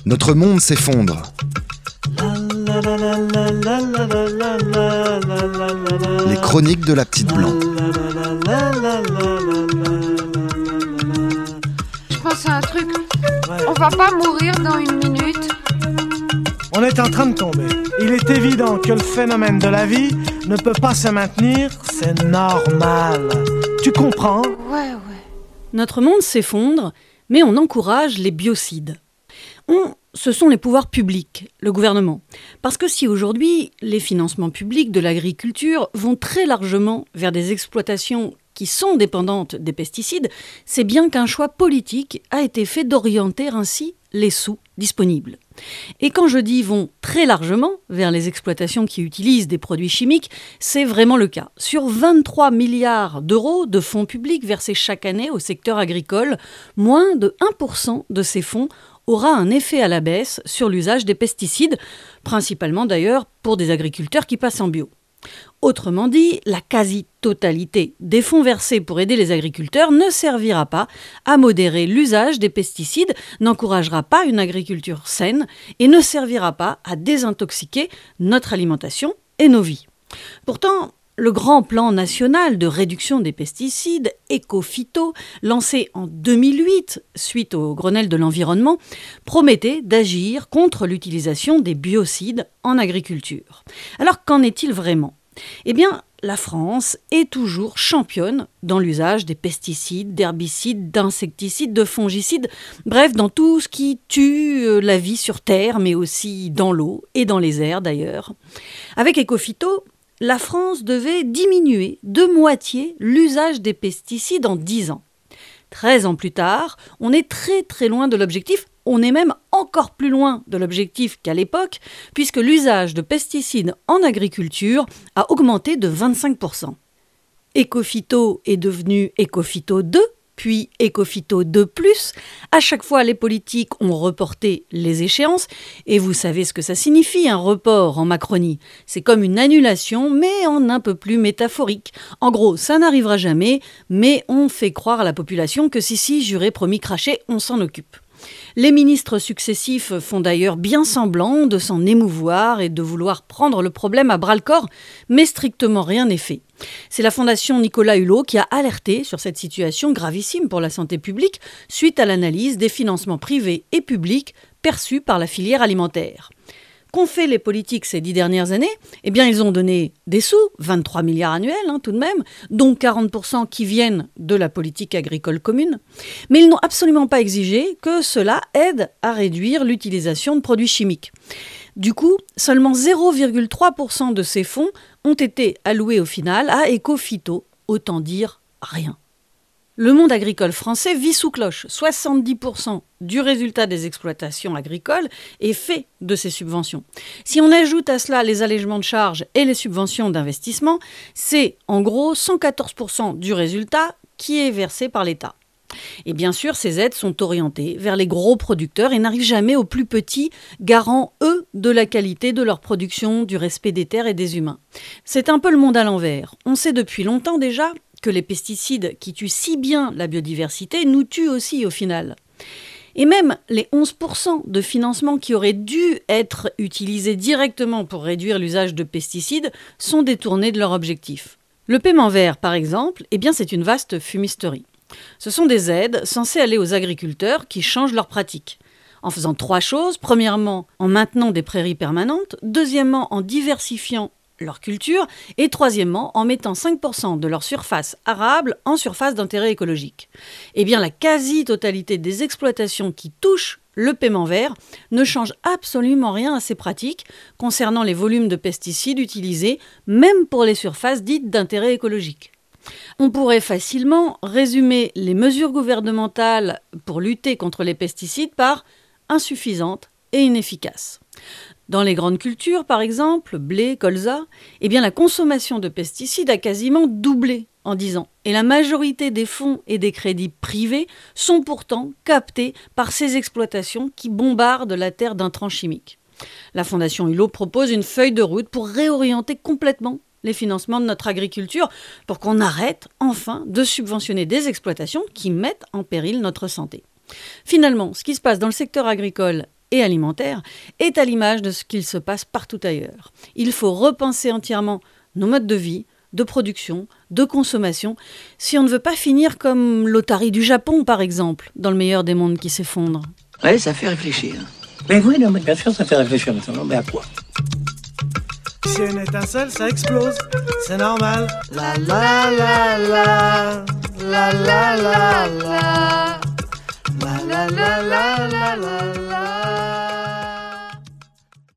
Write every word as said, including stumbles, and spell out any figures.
Notre monde s'effondre. Les chroniques de la petite blanc. Je pense à un truc. On va pas mourir dans une minute. On est en train de tomber. Il est évident que le phénomène de la vie ne peut pas se maintenir, c'est normal. Tu comprends ? Ouais, ouais. Notre monde s'effondre, mais on encourage les biocides. On, ce sont les pouvoirs publics, le gouvernement. Parce que si aujourd'hui, les financements publics de l'agriculture vont très largement vers des exploitations qui sont dépendantes des pesticides, c'est bien qu'un choix politique a été fait d'orienter ainsi les sous disponibles. Et quand je dis vont très largement vers les exploitations qui utilisent des produits chimiques, c'est vraiment le cas. Sur vingt-trois milliards d'euros de fonds publics versés chaque année au secteur agricole, moins de un pour cent de ces fonds aura un effet à la baisse sur l'usage des pesticides, principalement d'ailleurs pour des agriculteurs qui passent en bio. Autrement dit, la quasi-totalité des fonds versés pour aider les agriculteurs ne servira pas à modérer l'usage des pesticides, n'encouragera pas une agriculture saine et ne servira pas à désintoxiquer notre alimentation et nos vies. Pourtant, le grand plan national de réduction des pesticides, Écophyto, lancé en deux mille huit suite au Grenelle de l'environnement, promettait d'agir contre l'utilisation des biocides en agriculture. Alors qu'en est-il vraiment ? Eh bien, la France est toujours championne dans l'usage des pesticides, d'herbicides, d'insecticides, de fongicides, bref, dans tout ce qui tue la vie sur Terre, mais aussi dans l'eau et dans les airs d'ailleurs. Avec Écophyto, la France devait diminuer de moitié l'usage des pesticides en dix ans. treize ans plus tard, on est très très loin de l'objectif. On est même encore plus loin de l'objectif qu'à l'époque, puisque l'usage de pesticides en agriculture a augmenté de vingt-cinq pour cent. Écophyto est devenu Écophyto deux, puis Écophyto deux plus. À chaque fois, les politiques ont reporté les échéances. Et vous savez ce que ça signifie, un report en Macronie. C'est comme une annulation, mais en un peu plus métaphorique. En gros, ça n'arrivera jamais, mais on fait croire à la population que si, si, juré, promis, craché, on s'en occupe. Les ministres successifs font d'ailleurs bien semblant de s'en émouvoir et de vouloir prendre le problème à bras-le-corps, mais strictement rien n'est fait. C'est la Fondation Nicolas Hulot qui a alerté sur cette situation gravissime pour la santé publique suite à l'analyse des financements privés et publics perçus par la filière alimentaire. Qu'ont fait les politiques ces dix dernières années ? Eh bien, ils ont donné des sous, vingt-trois milliards annuels hein, tout de même, dont quarante pour cent qui viennent de la politique agricole commune. Mais ils n'ont absolument pas exigé que cela aide à réduire l'utilisation de produits chimiques. Du coup, seulement zéro virgule trois pour cent de ces fonds ont été alloués au final à Écophyto, autant dire rien. Le monde agricole français vit sous cloche. soixante-dix pour cent du résultat des exploitations agricoles est fait de ces subventions. Si on ajoute à cela les allègements de charges et les subventions d'investissement, c'est en gros cent quatorze pour cent du résultat qui est versé par l'État. Et bien sûr, ces aides sont orientées vers les gros producteurs et n'arrivent jamais aux plus petits, garants, eux, de la qualité de leur production, du respect des terres et des humains. C'est un peu le monde à l'envers. On sait depuis longtemps déjà que les pesticides qui tuent si bien la biodiversité nous tuent aussi au final. Et même les onze pour cent de financements qui auraient dû être utilisés directement pour réduire l'usage de pesticides sont détournés de leur objectif. Le paiement vert, par exemple, eh bien, c'est une vaste fumisterie. Ce sont des aides censées aller aux agriculteurs qui changent leurs pratiques. En faisant trois choses. Premièrement, en maintenant des prairies permanentes. Deuxièmement, en diversifiant leur culture. Et troisièmement, en mettant cinq pour cent de leur surface arable en surface d'intérêt écologique. Eh bien, la quasi-totalité des exploitations qui touchent le paiement vert ne change absolument rien à ces pratiques concernant les volumes de pesticides utilisés, même pour les surfaces dites d'intérêt écologique. On pourrait facilement résumer les mesures gouvernementales pour lutter contre les pesticides par insuffisantes et inefficaces. Dans les grandes cultures, par exemple, blé, colza, eh bien la consommation de pesticides a quasiment doublé en dix ans. Et la majorité des fonds et des crédits privés sont pourtant captés par ces exploitations qui bombardent la terre d'intrants chimiques. La Fondation Hulot propose une feuille de route pour réorienter complètement les financements de notre agriculture pour qu'on arrête enfin de subventionner des exploitations qui mettent en péril notre santé. Finalement, ce qui se passe dans le secteur agricole et alimentaire est à l'image de ce qu'il se passe partout ailleurs. Il faut repenser entièrement nos modes de vie, de production, de consommation, si on ne veut pas finir comme l'otarie du Japon, par exemple, dans le meilleur des mondes qui s'effondre. Oui, ça fait réfléchir. Mais oui, non, mais bien sûr, ça fait réfléchir maintenant. Mais à quoi? Si une étincelle, ça explose, c'est normal. La la la la, la la la la, la la la la la la.